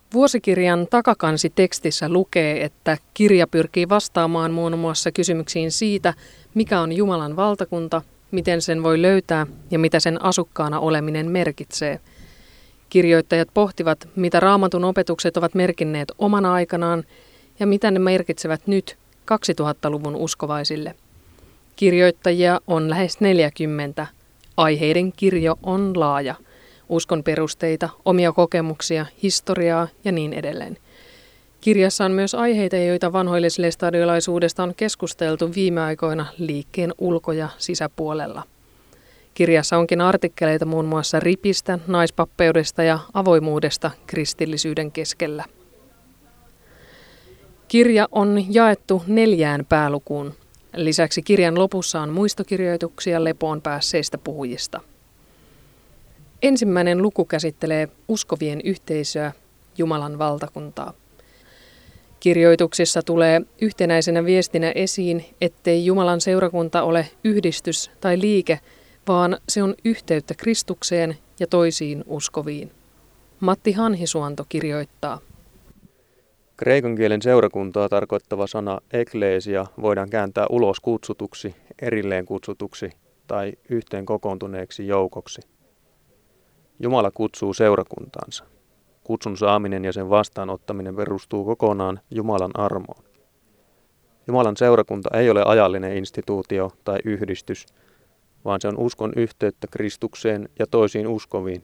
Vuosikirjan takakansitekstissä lukee, että kirja pyrkii vastaamaan muun muassa kysymyksiin siitä, mikä on Jumalan valtakunta, miten sen voi löytää ja mitä sen asukkaana oleminen merkitsee. Kirjoittajat pohtivat, mitä Raamatun opetukset ovat merkinneet omana aikanaan ja mitä ne merkitsevät nyt 2000-luvun uskovaisille. Kirjoittajia on lähes 40. Aiheiden kirjo on laaja. Uskon perusteita, omia kokemuksia, historiaa ja niin edelleen. Kirjassa on myös aiheita, joita vanhoillislestadiolaisuudesta on keskusteltu viime aikoina liikkeen ulko- ja sisäpuolella. Kirjassa onkin artikkeleita muun muassa ripistä, naispappeudesta ja avoimuudesta kristillisyyden keskellä. Kirja on jaettu 4 päälukuun. Lisäksi kirjan lopussa on muistokirjoituksia lepoon päässeistä puhujista. Ensimmäinen luku käsittelee uskovien yhteisöä, Jumalan valtakuntaa. Kirjoituksissa tulee yhtenäisenä viestinä esiin, ettei Jumalan seurakunta ole yhdistys tai liike, vaan se on yhteyttä Kristukseen ja toisiin uskoviin. Matti Hanhisuonto kirjoittaa. Kreikan kielen seurakuntaa tarkoittava sana ekleesia voidaan kääntää ulos kutsutuksi, erilleen kutsutuksi tai yhteen kokoontuneeksi joukoksi. Jumala kutsuu seurakuntaansa. Kutsun saaminen ja sen vastaanottaminen perustuu kokonaan Jumalan armoon. Jumalan seurakunta ei ole ajallinen instituutio tai yhdistys, vaan se on uskon yhteyttä Kristukseen ja toisiin uskoviin.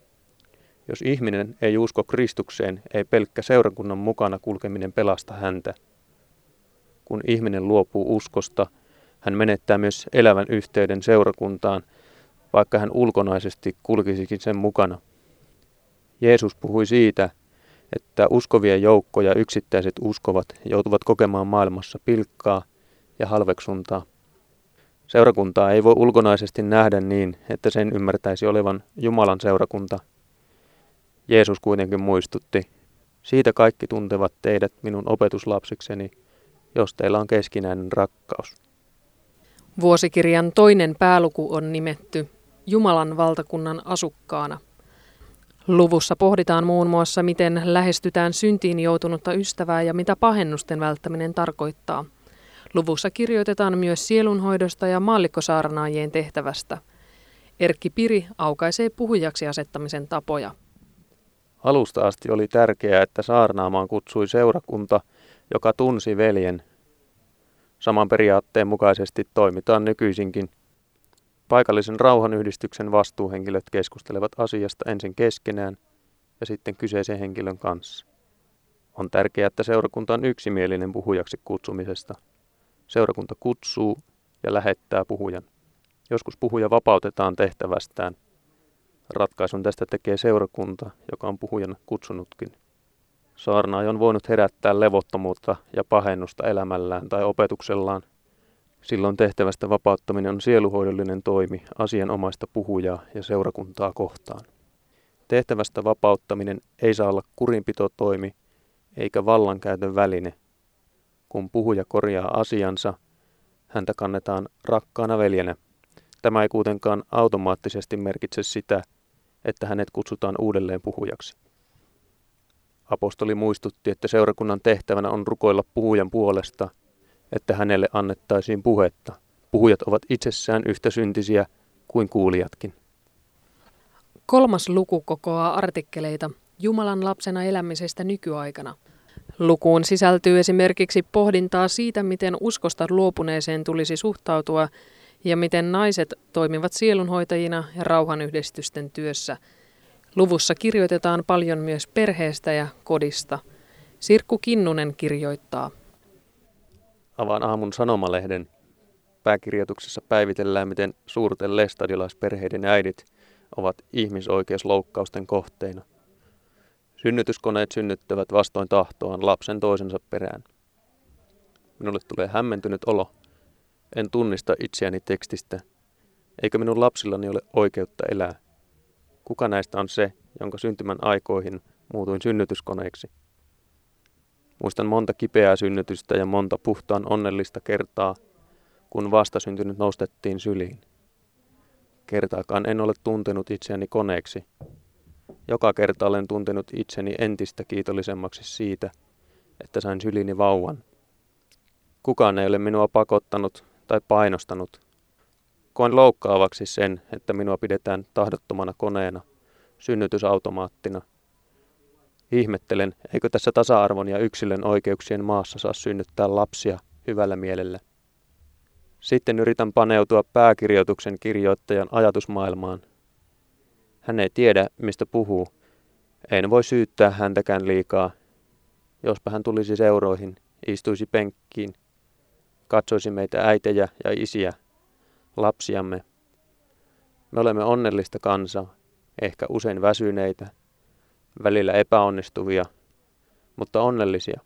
Jos ihminen ei usko Kristukseen, ei pelkkä seurakunnan mukana kulkeminen pelasta häntä. Kun ihminen luopuu uskosta, hän menettää myös elävän yhteyden seurakuntaan, vaikka hän ulkonaisesti kulkisikin sen mukana. Jeesus puhui siitä, että uskovien joukko ja yksittäiset uskovat joutuvat kokemaan maailmassa pilkkaa ja halveksuntaa. Seurakuntaa ei voi ulkonaisesti nähdä niin, että sen ymmärtäisi olevan Jumalan seurakunta. Jeesus kuitenkin muistutti, siitä kaikki tuntevat teidät minun opetuslapsikseni, jos teillä on keskinäinen rakkaus. Vuosikirjan toinen pääluku on nimetty Jumalan valtakunnan asukkaana. Luvussa pohditaan muun muassa, miten lähestytään syntiin joutunutta ystävää ja mitä pahennusten välttäminen tarkoittaa. Luvussa kirjoitetaan myös sielunhoidosta ja maallikkosaarnaajien tehtävästä. Erkki Piri aukaisee puhujaksi asettamisen tapoja. Alusta asti oli tärkeää, että saarnaamaan kutsui seurakunta, joka tunsi veljen. Saman periaatteen mukaisesti toimitaan nykyisinkin. Paikallisen rauhanyhdistyksen vastuuhenkilöt keskustelevat asiasta ensin keskenään ja sitten kyseisen henkilön kanssa. On tärkeää, että seurakunta on yksimielinen puhujaksi kutsumisesta. Seurakunta kutsuu ja lähettää puhujan. Joskus puhuja vapautetaan tehtävästään. Ratkaisun tästä tekee seurakunta, joka on puhujan kutsunutkin. Saarnaaja on voinut herättää levottomuutta ja pahennusta elämällään tai opetuksellaan. Silloin tehtävästä vapauttaminen on sieluhoidollinen toimi asianomaista puhujaa ja seurakuntaa kohtaan. Tehtävästä vapauttaminen ei saa olla kurinpitotoimi eikä vallankäytön väline. Kun puhuja korjaa asiansa, häntä kannetaan rakkaana veljenä. Tämä ei kuitenkaan automaattisesti merkitse sitä, että hänet kutsutaan uudelleen puhujaksi. Apostoli muistutti, että seurakunnan tehtävänä on rukoilla puhujan puolesta, että hänelle annettaisiin puhetta. Puhujat ovat itsessään yhtä syntisiä kuin kuulijatkin. 3. luku kokoaa artikkeleita Jumalan lapsena elämisestä nykyaikana. Lukuun sisältyy esimerkiksi pohdintaa siitä, miten uskosta luopuneeseen tulisi suhtautua ja miten naiset toimivat sielunhoitajina ja rauhanyhdistysten työssä. Luvussa kirjoitetaan paljon myös perheestä ja kodista. Sirkku Kinnunen kirjoittaa. Avaan aamun sanomalehden. Pääkirjoituksessa päivitellään, miten suurten lestadiolaisperheiden äidit ovat ihmisoikeusloukkausten kohteina. Synnytyskoneet synnyttävät vastoin tahtoaan lapsen toisensa perään. Minulle tulee hämmentynyt olo. En tunnista itseäni tekstistä, eikä minun lapsillani ole oikeutta elää. Kuka näistä on se, jonka syntymän aikoihin muutuin synnytyskoneeksi? Muistan monta kipeää synnytystä ja monta puhtaan onnellista kertaa, kun vastasyntynyt nostettiin syliin. Kertaakaan en ole tuntenut itseäni koneeksi. Joka kerta olen tuntenut itseni entistä kiitollisemmaksi siitä, että sain syliini vauvan. Kukaan ei ole minua pakottanut tai painostanut. Koen loukkaavaksi sen, että minua pidetään tahdottomana koneena, synnytysautomaattina. Ihmettelen, eikö tässä tasa-arvon ja yksilön oikeuksien maassa saa synnyttää lapsia hyvällä mielellä. Sitten yritän paneutua pääkirjoituksen kirjoittajan ajatusmaailmaan. Hän ei tiedä, mistä puhuu. En voi syyttää häntäkään liikaa. Jospa hän tulisi seuroihin, istuisi penkkiin, katsoisi meitä äitejä ja isiä, lapsiamme. Me olemme onnellista kansaa, ehkä usein väsyneitä, välillä epäonnistuvia, mutta onnellisia.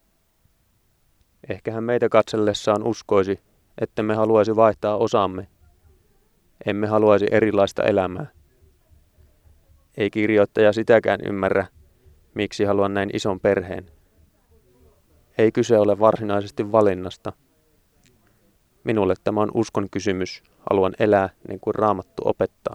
Ehkä hän meitä katsellessaan uskoisi, että me haluaisi vaihtaa osamme. Emme haluaisi erilaista elämää. Ei kirjoittaja sitäkään ymmärrä, miksi haluan näin ison perheen. Ei kyse ole varsinaisesti valinnasta. Minulle tämä on uskon kysymys. Haluan elää niin kuin Raamattu opettaa.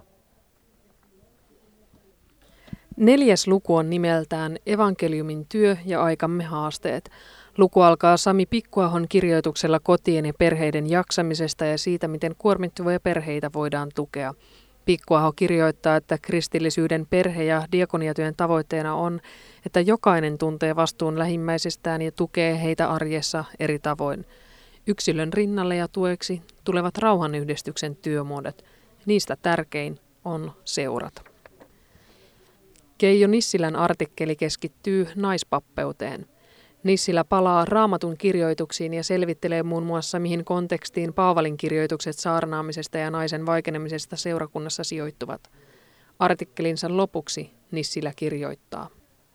4. luku on nimeltään Evankeliumin työ ja aikamme haasteet. Luku alkaa Sami Pikkuahon kirjoituksella kotien ja perheiden jaksamisesta ja siitä, miten kuormittuvia perheitä voidaan tukea. Pikkuaho kirjoittaa, että kristillisyyden perhe- ja diakoniatyön tavoitteena on, että jokainen tuntee vastuun lähimmäisestään ja tukee heitä arjessa eri tavoin. Yksilön rinnalle ja tueksi tulevat rauhanyhdistyksen työmuodot. Niistä tärkein on seurat. Keijo Nissilän artikkeli keskittyy naispappeuteen. Nissilä palaa Raamatun kirjoituksiin ja selvittelee muun muassa, mihin kontekstiin Paavalin kirjoitukset saarnaamisesta ja naisen vaikenemisesta seurakunnassa sijoittuvat. Artikkelinsa lopuksi Nissilä kirjoittaa.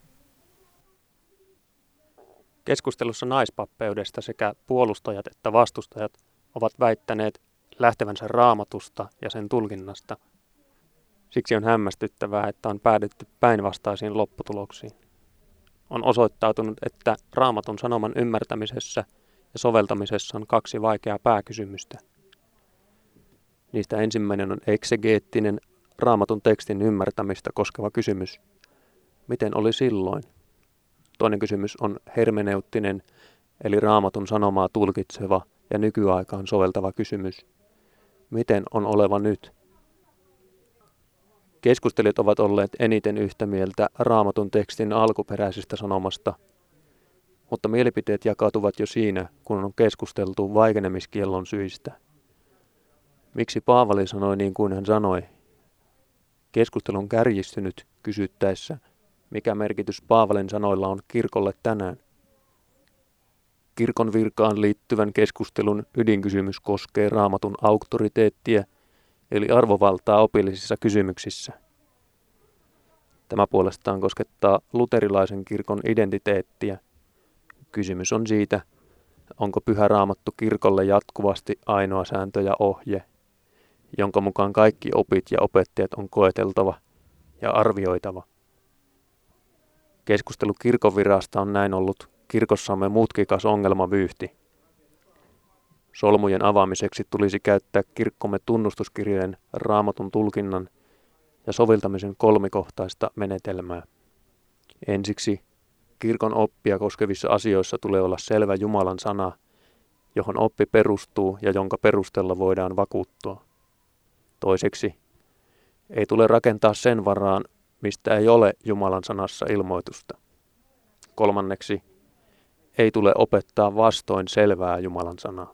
Keskustelussa naispappeudesta sekä puolustajat että vastustajat ovat väittäneet lähtevänsä Raamatusta ja sen tulkinnasta. Siksi on hämmästyttävää, että on päädytty päinvastaisiin lopputuloksiin. On osoittautunut, että Raamatun sanoman ymmärtämisessä ja soveltamisessa on 2 vaikeaa pääkysymystä. Niistä ensimmäinen on eksegeettinen Raamatun tekstin ymmärtämistä koskeva kysymys. Miten oli silloin? Toinen kysymys on hermeneuttinen, eli Raamatun sanomaa tulkitseva ja nykyaikaan soveltava kysymys. Miten on oleva nyt? Keskustelijat ovat olleet eniten yhtä mieltä Raamatun tekstin alkuperäisestä sanomasta, mutta mielipiteet jakautuvat jo siinä, kun on keskusteltu vaikenemskiellon syistä. Miksi Paavali sanoi niin kuin hän sanoi? Keskustelu on kärjistynyt kysyttäessä, mikä merkitys Paavalin sanoilla on kirkolle tänään. Kirkon virkaan liittyvän keskustelun ydinkysymys koskee Raamatun auktoriteettia, eli arvovaltaa opillisissa kysymyksissä. Tämä puolestaan koskettaa luterilaisen kirkon identiteettiä. Kysymys on siitä, onko Pyhä Raamattu kirkolle jatkuvasti ainoa sääntö ja ohje, jonka mukaan kaikki opit ja opettajat on koeteltava ja arvioitava. Keskustelu kirkonvirasta on näin ollut kirkossamme mutkikas ongelmavyyhti. Solmujen avaamiseksi tulisi käyttää kirkkomme tunnustuskirjojen Raamatun tulkinnan ja soveltamisen 3-kohtaista menetelmää. Ensiksi kirkon oppia koskevissa asioissa tulee olla selvä Jumalan sana, johon oppi perustuu ja jonka perusteella voidaan vakuuttua. Toiseksi ei tule rakentaa sen varaan, mistä ei ole Jumalan sanassa ilmoitusta. Kolmanneksi ei tule opettaa vastoin selvää Jumalan sanaa.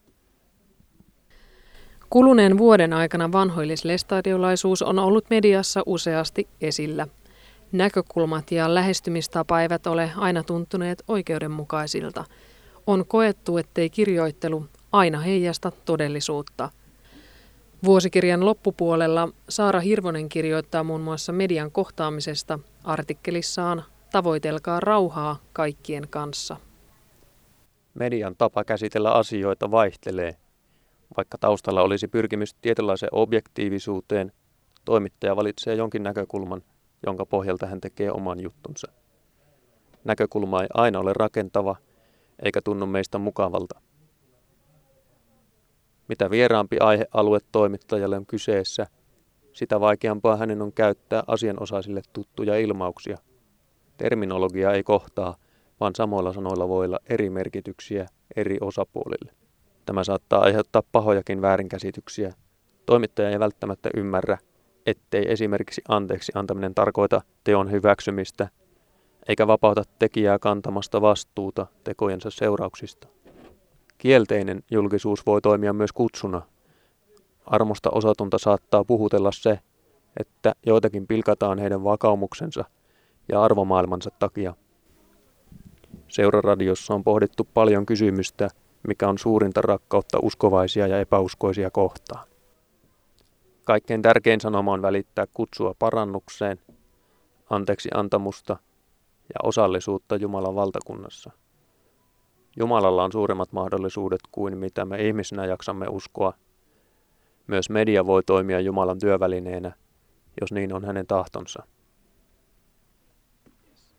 Kuluneen vuoden aikana vanhoillislestadiolaisuus on ollut mediassa useasti esillä. Näkökulmat ja lähestymistapa eivät ole aina tuntuneet oikeudenmukaisilta. On koettu, ettei kirjoittelu aina heijasta todellisuutta. Vuosikirjan loppupuolella Saara Hirvonen kirjoittaa muun muassa median kohtaamisesta artikkelissaan Tavoitelkaa rauhaa kaikkien kanssa. Median tapa käsitellä asioita vaihtelee. Vaikka taustalla olisi pyrkimys tietynlaiseen objektiivisuuteen, toimittaja valitsee jonkin näkökulman, jonka pohjalta hän tekee oman juttunsa. Näkökulma ei aina ole rakentava, eikä tunnu meistä mukavalta. Mitä vieraampi aihealue toimittajalle on kyseessä, sitä vaikeampaa hänen on käyttää asianosaisille tuttuja ilmauksia. Terminologia ei kohtaa, vaan samoilla sanoilla voi olla eri merkityksiä eri osapuolille. Tämä saattaa aiheuttaa pahojakin väärinkäsityksiä. Toimittaja ei välttämättä ymmärrä, ettei esimerkiksi anteeksi antaminen tarkoita teon hyväksymistä, eikä vapauta tekijää kantamasta vastuuta tekojensa seurauksista. Kielteinen julkisuus voi toimia myös kutsuna. Armosta osatonta saattaa puhutella se, että joitakin pilkataan heidän vakaumuksensa ja arvomaailmansa takia. Seuraradiossa on pohdittu paljon kysymystä, mikä on suurinta rakkautta uskovaisia ja epäuskoisia kohtaan. Kaikkein tärkein sanoma on välittää kutsua parannukseen, anteeksi antamusta ja osallisuutta Jumalan valtakunnassa. Jumalalla on suuremmat mahdollisuudet kuin mitä me ihmisinä jaksamme uskoa. Myös media voi toimia Jumalan työvälineenä, jos niin on hänen tahtonsa.